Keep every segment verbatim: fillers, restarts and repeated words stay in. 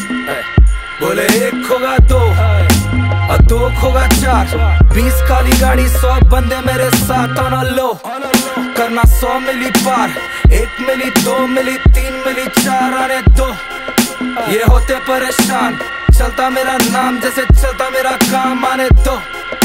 बोले एक होगा दो और दो होगा चार, बीस काली गाड़ी सौ बंदे मेरे साथ ऑन लो, करना सौ मिली पार, एक मिली दो मिली तीन मिली चार आने दो, ये होते परेशान, चलता मेरा नाम जैसे चलता मेरा काम आने दो,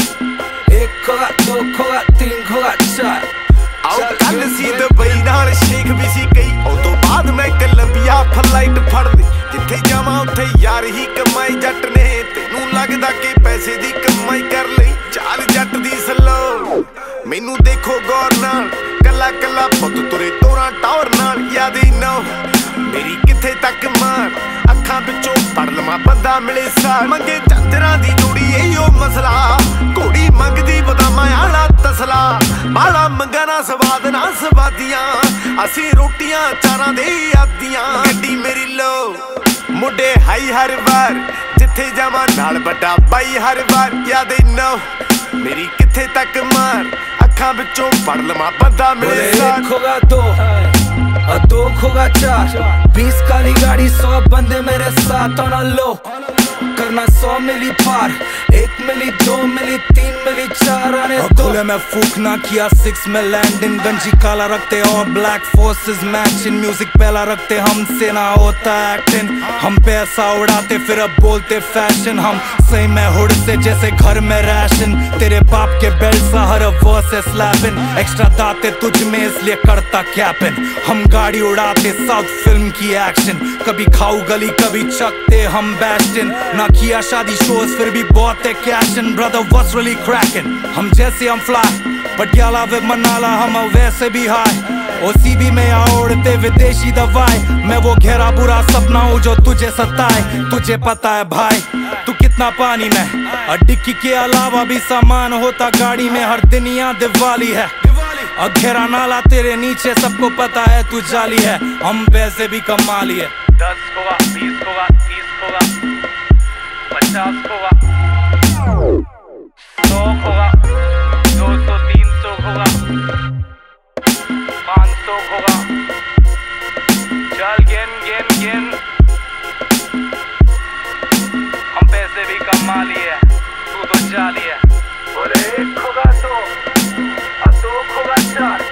एक होगा दो होगा तीन होगा चार। आओ कल सी दुबई नाल शेख भी सी गई, ओ तो बाद मैं कोलंबिया फ्लाइट फड़ ली, जिथे जावां उत्थे यार ही कमाई जट ने, तेनू लगदा कि पैसे दी कमाई कर लई, चाल जट दी सलो मैनू देखो गौर नाल, कला कला पुत तुरे तोरा टौर नाल, याद ही ना मेरी किथे तक मार, अखां विचों पड़ लवां बंदा मिले सार, मंगे चंदरा दी जोड़ी एहो मसला, घोड़ी मंगदी बदामां आला तसला, बाला मंगा ना स्वाद ना स्वादियां, असी रोटियां चारां दे आदियां, गड्डी मेरी लो मुंडे हाई हर बार, जिथे जावां नाल बड़ा बाई हर बार, याद ना मेरी किथे तक मार, अखां विचों पड़ लवां बंदा मिले सार। एक होगा दो और दो होगा चार, बीस काली गाड़ी सौ बंदे मेरे साथ ऑन लो, करना सौ मिली पार, एक मिली दो मिली तीन मिली चार आने दो, खुले में फूक ना किया सिक्स में लैंडिंग, गंजी काला रखते और ब्लैक फोर्सेस मैचिंग, म्यूजिक पहला रखते हमसे ना होता एक्टिंग, हम पैसा उड़ाते फिर अब बोलते फैशन, हम सही में हुड से जैसे घर में राशन, तेरे बाप के बेल्ट सा हर वर्स है स्लैपिंग, एक्स्ट्रा दाते तुझ में इसलिए करता कैपिन, हम गाड़ी उड़ाते साउथ फिल्म की एक्शन, कभी खाऊ गली कभी चकते हम बैस्टिन, ना किया शादी शोज फिर भी बहुत है caution, brother what's really cracking, हम जैसे हम फ्लाई पटियाला वे मनाला हम वैसे भी हाई, ओसीबी में ओढ़ते विदेशी दवाई, मैं वो घेरा बुरा सपना हूँ जो तुझे सताए, तुझे पता है भाई तू कितना पानी में, और डिक्की के अलावा भी सामान होता गाड़ी में, हर दिन यहाँ दिवाली है, और घेरा नाला तेरे नीचे सबको पता है तू जाली है, हम वैसे भी कमाली है, दस होगा बीस होगा तीस होगा पचास होगा सौ होगा दो सौ तीन सौ होगा पाँच सौ होगा, चल गेन गेन गेन, हम पैसे भी कमा लिए तू तो जाली है, बोले एक होगा दो और दो होगा चार,